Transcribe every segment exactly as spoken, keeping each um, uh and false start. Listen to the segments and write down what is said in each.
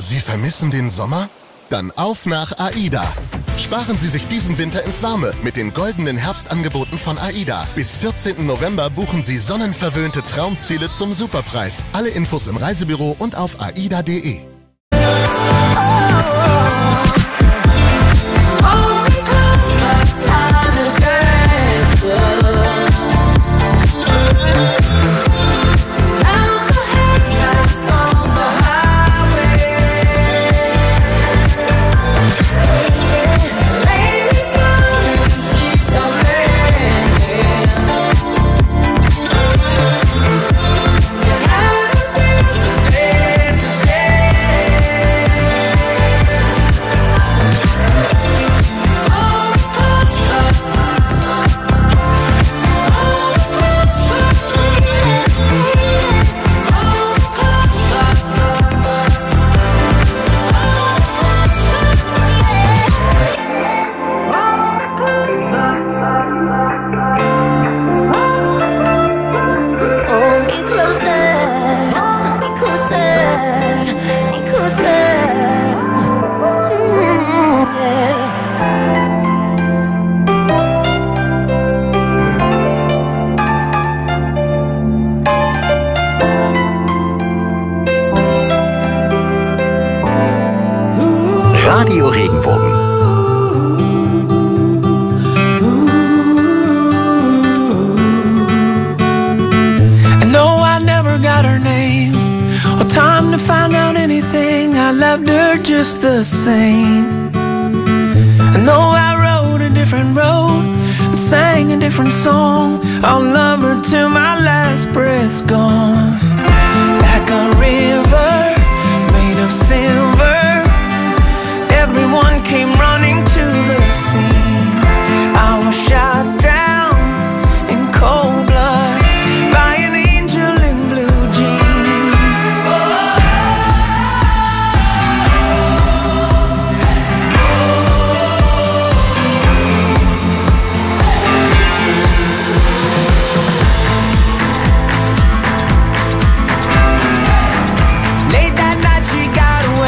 Sie vermissen den Sommer? Dann auf nach AIDA. Sparen Sie sich diesen Winter ins Warme mit den goldenen Herbstangeboten von AIDA. Bis vierzehnten November buchen Sie sonnenverwöhnte Traumziele zum Superpreis. Alle Infos im Reisebüro und auf aida punkt de. Radio Regenbogen. I know I never got her name or time to find out anything. I loved her just the same. I know I rode a different road and sang a different song. I'll love her till my last breath's gone. Like a river made of silver, everyone came running to the scene. I was shot down in cold blood by an angel in blue jeans. Late that night she got away.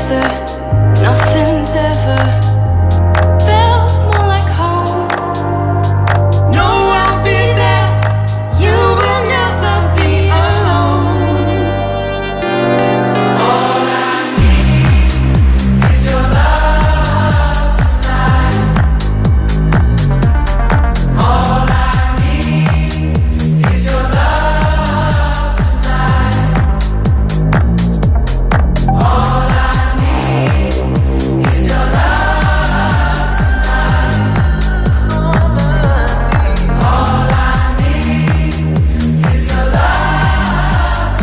together, nothing's ever felt more like home. No, I'll be there, you will never be alone. All I need is your love tonight. All I need is your love tonight. All I need is your love tonight. All I need is your love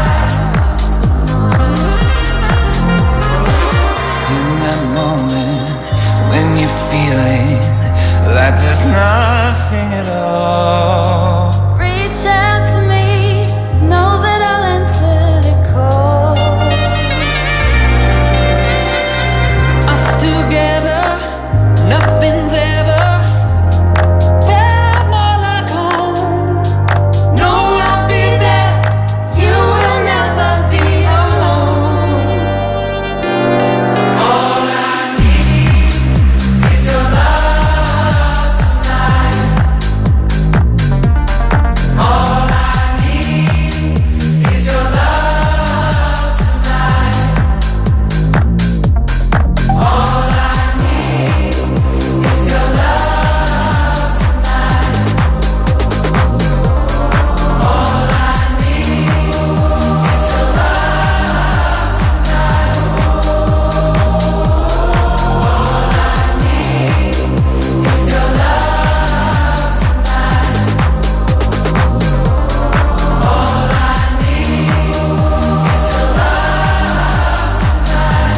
tonight. In that moment when you're feeling like there's nothing at all, reach out to me, know that I'll answer the call. Us together, nothing's ever felt more like home. No, I'll be there, you will never be alone. All I need is your love tonight. All I need is your love tonight. All I need is your love tonight. All I need is your love tonight. All I need is your love tonight. All I need is your love tonight.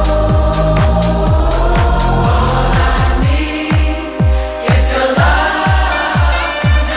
All I need is your love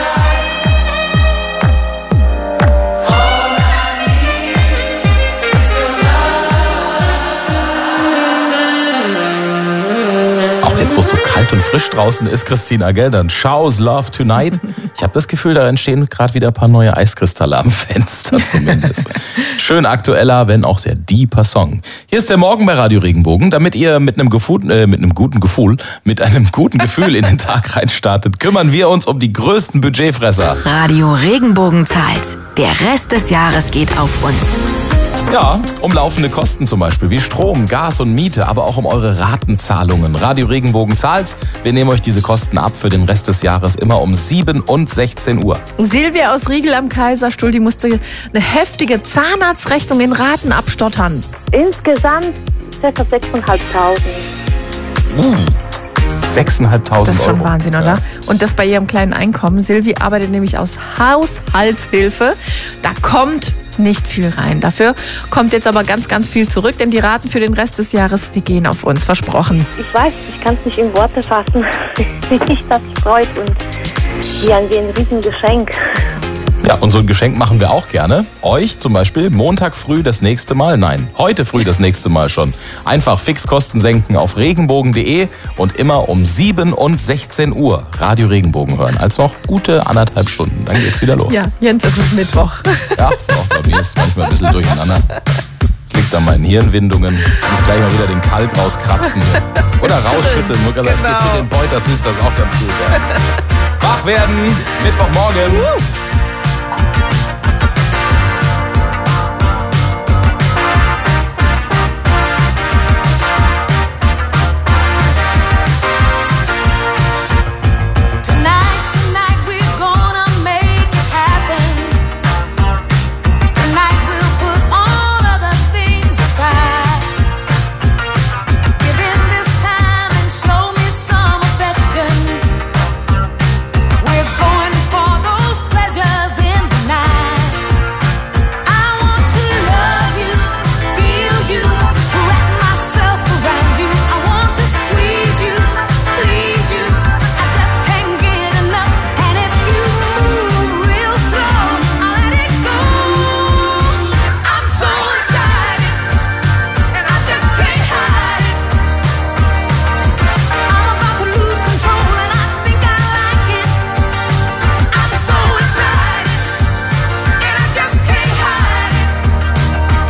tonight. Auch jetzt, wo es so kalt und frisch draußen ist, Christina, gell, dann Show's Love Tonight. Ich habe das Gefühl, da entstehen gerade wieder ein paar neue Eiskristalle am Fenster zumindest. Schön aktueller, wenn auch sehr deeper Song. Hier ist der Morgen bei Radio Regenbogen, damit ihr mit einem, Gefühl, äh, mit einem guten Gefühl, mit einem guten Gefühl in den Tag reinstartet, kümmern wir uns um die größten Budgetfresser. Radio Regenbogen zahlt. Der Rest des Jahres geht auf uns. Ja, um laufende Kosten zum Beispiel, wie Strom, Gas und Miete, aber auch um eure Ratenzahlungen. Radio Regenbogen zahlt's. Wir nehmen euch diese Kosten ab für den Rest des Jahres immer um sieben und sechzehn Uhr. Silvia aus Riegel am Kaiserstuhl, die musste eine heftige Zahnarztrechnung in Raten abstottern. Insgesamt ca. sechstausendfünfhundert. sechstausendfünfhundert Das ist schon Euro. Wahnsinn, oder? Ja. Und das bei ihrem kleinen Einkommen. Silvi arbeitet nämlich aus Haushaltshilfe. Da kommt nicht viel rein. Dafür kommt jetzt aber ganz, ganz viel zurück, denn die Raten für den Rest des Jahres, die gehen auf uns, versprochen. Ich weiß, ich kann es nicht in Worte fassen, wie mich das freut und wie ein, wie ein Riesengeschenk. Ja, und so ein Geschenk machen wir auch gerne. Euch zum Beispiel Montag früh das nächste Mal. Nein, heute früh das nächste Mal schon. Einfach Fixkosten senken auf regenbogen punkt de und immer um sieben und sechzehn Uhr Radio Regenbogen hören. Als noch gute anderthalb Stunden. Dann geht's wieder los. Ja, Jens, es ist Mittwoch. Ja, auch bei mir ist manchmal ein bisschen durcheinander. Das liegt an meinen Hirnwindungen. Ich muss gleich mal wieder den Kalk rauskratzen. Oder rausschütteln. Nur gesagt, Genau. es geht mit den Beuters, ist das auch ganz gut. Ja. Wach werden, Mittwochmorgen.